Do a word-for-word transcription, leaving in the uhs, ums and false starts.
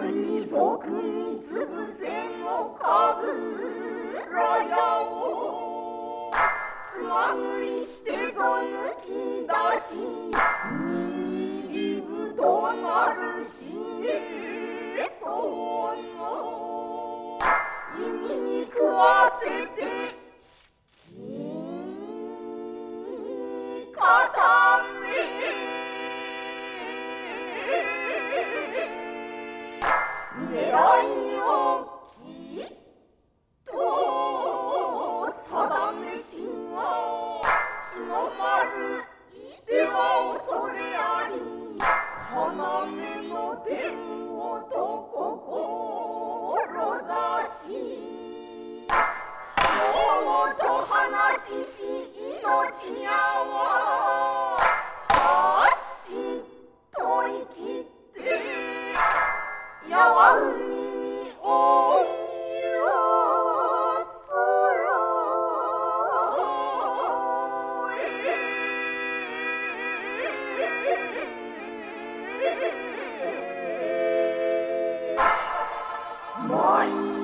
二足三つ伏せのかぶらやをつまぐりしてぞ抜き出し握りぶとなるしげとの意味に食わせて固め狙いをきっと定めしが日の丸いては恐れあり要の天をと志砲と放ちし命やは発信と生きてやは海におみは空へ舞い